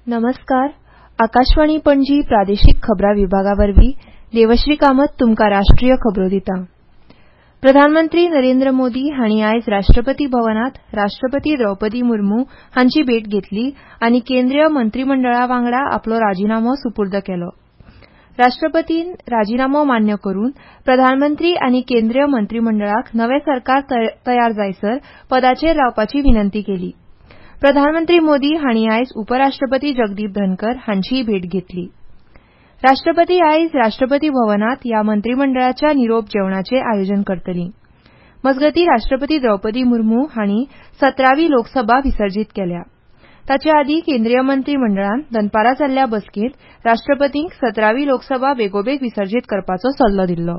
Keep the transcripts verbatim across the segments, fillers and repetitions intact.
नमस्कार. आकाशवाणी पणजी प्रादेशीक खबरां विभागावरवीं देवश्री कामत तुमकां राष्ट्रीय खबरो दिता. प्रधानमंत्री नरेंद्र मोदी हांणी आयज राष्ट्रपती भवनांत राष्ट्रपती द्रौपदी मुर्मू हांची भेट घेतली आनी केंद्रीय मंत्रिमंडळा वांगडा आपलो राजीनामो सुपूर्द केलो. राष्ट्रपतीन राजीनामो मान्य करून प्रधानमंत्री आनी केंद्रीय मंत्रिमंडळाक नवें सरकार तयार जायसर पदाचेर रावपाची विनंती केली. प्रधानमंत्री मोदी हांणी आयज उपराष्ट्रपती जगदीप धनकर हांचीय भेट घेतली. राष्ट्रपती आयज राष्ट्रपती भवनांत ह्या मंत्रिमंडळाच्या निरोप जेवणाचें आयोजन करतलीं. मजगतीं राष्ट्रपती द्रौपदी मुर्मू हांणी सतरावी लोकसभा विसर्जीत केल्या. ताचे आदीं केंद्रीय मंत्रिमंडळान दनपारां जाल्ल्या बसकेंत राष्ट्रपतींक सतरावी लोकसभा बेगोबेग विसर्जीत करपाचो सल्लो दिल्लो.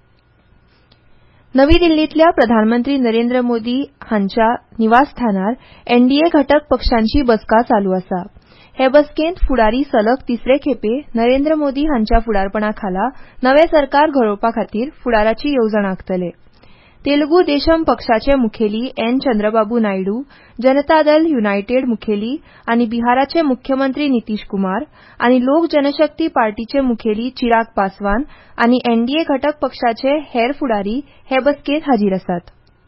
नवी दिल्लींतल्या प्रधानमंत्री नरेंद्र मोदी हांच्या निवासस्थानार एनडीए घटक पक्षांची बसका चालू आसा. हे बसकेंत फुडारी सलग तिसरे खेपे नरेंद्र मोदी हांच्या फुडारपणाखाला नवें सरकार घडोवपा खातीर फुडाराची येवजण आंखतले. तेलुगू देशम पक्षाचे मुखेली एन चंद्रबाबू नायडू, जनता दल युनायटेड मुखेली आनी बिहाराचे मुख्यमंत्री नितीश कुमार आनी लोक जनशक्ती पार्टीचे मुखेली चिराग पासवान आनी एनडीए घटक पक्षाचे हेर फुडारी हे बसकेंत हाजीर आसात.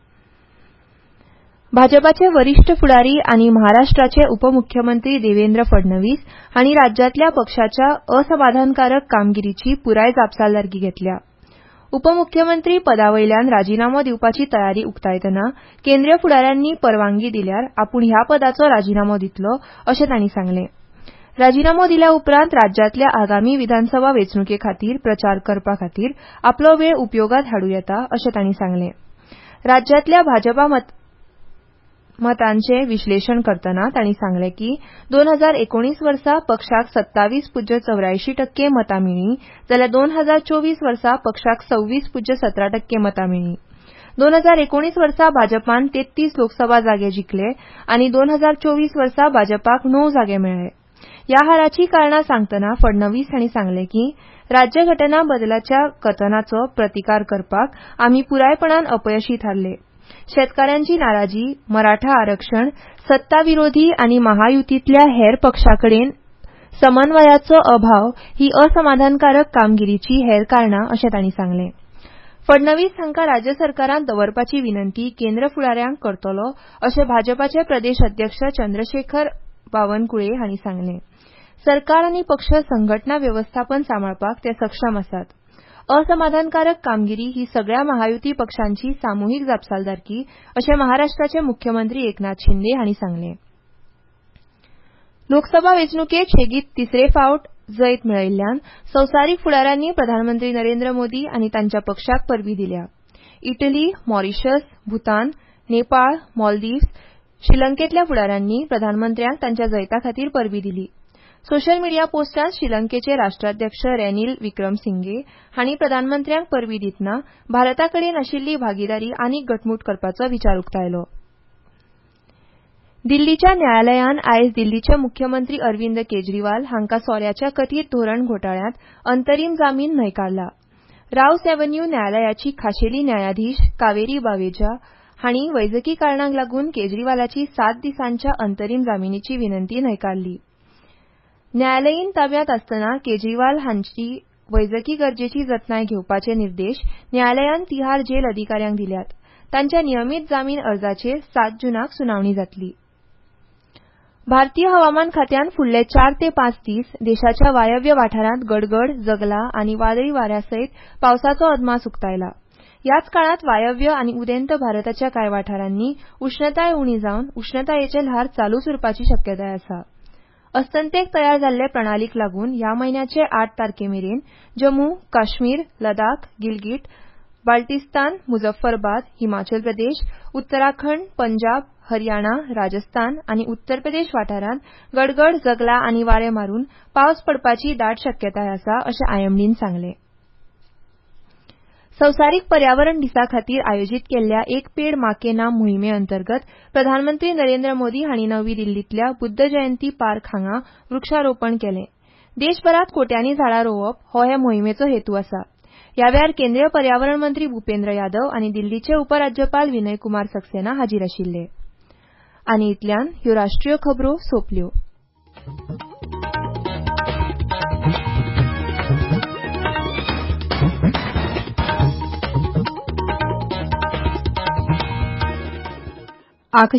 भाजपाचे वरिष्ठ फुडारी आनी महाराष्ट्राचे उपमुख्यमंत्री देवेंद्र फडणवीस हांणी राज्यांतल्या पक्षाच्या असमाधानकारक कामगिरीची पुराय जापसालदारकी घेतल्या. उपमुख्यमंत्री पदावयल्यान राजीनामो दिवपाची तयारी उक्तायतना केंद्रीय फुडाऱ्यांनी परवानगी दिल्यार आपूण ह्या पदाचो राजीनामो दितलो अशें तांणी सांगलें. राजीनामो दिल्या उपरांत राज्यांतल्या आगामी विधानसभा वेंचणुके खातीर प्रचार करपा खातीर आपलो वेळ उपयोगांत हाडूं येता अशें तांणी सांगलें. राज्यांतल्या भाजपा मत मतांचे विश्लेशण करतना तांणी सांगलें की दोन हजार एकोणीस वर्सा पक्षाक सत्तावीस पुज्य चौऱ्यायंशी टक्के मतां मेळ्ळीं जाल्यार दोन हजार चोवीस वर्सा पक्षाक सव्वीस पुज्य सतरा टक्के मतां मेळ्ळीं. दोन हजार एकोणीस वर्सा भाजपान तेत्तीस लोकसभा जागे जिखले आनी दोन हजार चोवीस वर्सा भाजपाक णव जागे मेळ्ळे. ह्या हाराची कारणां सांगतना फडणवीस हांणी सांगलें की राज्यघटना बदलाच्या कथनाचो प्रतिकार करपाक आमी पुरायपणान अपयशी थारले. शेतकाऱ्यांची नाराजी, मराठा आरक्षण, सत्ता विरोधी आनी महायुतींतल्या हेर पक्षांकडेन समन्वयाचो अभाव ही असमाधानकारक कामगिरीची हेर कारणां अशें तांणी सांगलें. फडणवीस हांकां राज्य सरकारांत दवरपाची विनंती केंद्र फुडाऱ्यांक करतलो अशें भाजपाचे प्रदेश अध्यक्ष चंद्रशेखर बावनकुळे हांणी सांगलें. सरकार आनी पक्ष संघटना व्यवस्थापन सांबाळपाक ते सक्षम आसात. असमाधानकारक कामगिरी ही सगळ्या महायुती पक्षांची सामुहीक जापसालदारकी अशें महाराष्ट्राचे मुख्यमंत्री एकनाथ शिंदे हांणी सांगलें. लोकसभा वेंचणुकेंत शेगीत तिसरे फावट जैत मेळयिल्ल्यान संवसारीक फुडाऱ्यांनी प्रधानमंत्री नरेंद्र मोदी आनी तांच्या पक्षाक परबीं दिल्या. इटली, मॉरिशस, भूतान, नेपाळ, मालदीव्स, श्रीलंकेंतल्या फुडाऱ्यांनी प्रधानमंत्र्यांक तांच्या जैता खातीर परबीं दिली. सोशल मिडिया पोस्टांत श्रीलंकेचे राष्ट्राध्यक्ष रेनील विक्रमसिंघे हांणी प्रधानमंत्र्यांक परबीं दितना भारताकडेन आशिल्ली भागीदारी आनीक घटमूट करपाचो विचार उक्तायलो. दिल्लीच्या न्यायालयान आयज दिल्लीचे मुख्यमंत्री अरविंद केजरीवाल हांकां सोऱ्याच्या कथीत धोरण घोटाळ्यांत अंतरीम जामीन न्हयकारला. रावस एव्हन्यू न्यायालयाची खाशेली न्यायाधीश कावेरी बावेजा हांणी वैजकी कारणांक लागून केजरीवालाची सात दिसांच्या अंतरीम जामिनीची विनंती न्हयकारली. न्यायालयीन ताब्यांत आसतना केजरीवाल हांची वैजकी गरजेची जतनाय घेवपाचे निर्देश न्यायालयान तिहार जेल अधिकाऱ्यांक दिल्यात. तांच्या नियमीत जामीन अर्जाचेर सात जूनाक सुनावणी जातली. भारतीय हवामान खात्यान फुडले चार ते पांच दीस देशाच्या वायव्य वाठारांत गडगड, जगला आनी वादळी वाऱ्यासयत पावसाचो अदमास उक्तायला. ह्याच काळांत वायव्य आनी उदेंत भारताच्या कांय वाठारांनी उश्णताय उणी जावन उश्णतायेचे ल्हार चालूच उरपाची शक्यताय आसा. अस्तंतेक तयार जाल्ले प्रणालीक लागून ह्या म्हयन्याचे आठ तारखेमेरेन जम्मू, काश्मीर, लडाख, गिलगीट, बाल्टिस्तान, मुझफ्फराबाद, हिमाचल प्रदेश, उत्तराखंड, पंजाब, हरियाणा, राजस्थान आनी उत्तर प्रदेश वाठारांत गडगड, जगला आनी वारे मारून पावस पडपाची दाट शक्यताय आसा अशें आयएमडीन सांगलें. संवसारीक पर्यावरण दिसा खातीर आयोजीत केल्ल्या एक पेड माँ के नाम मोहिमे अंतर्गत प्रधानमंत्री नरेंद्र मोदी हांणी नवी दिल्लींतल्या बुद्ध जयंती पार्क हांगा वृक्षारोपण केलें. देशभरांत कोट्यांनी झाडां रोवप हो हे मोहिमेचो हेतू आसा. ह्या वेळार केंद्रीय पर्यावरण मंत्री भुपेंद्र यादव आनी दिल्लीचे उपराज्यपाल विनय कुमार सक्सेना हाजीर आशिल्ले. आनी इतल्यान ह्यो राष्ट्रीय खबरो सोंपल्यो. आख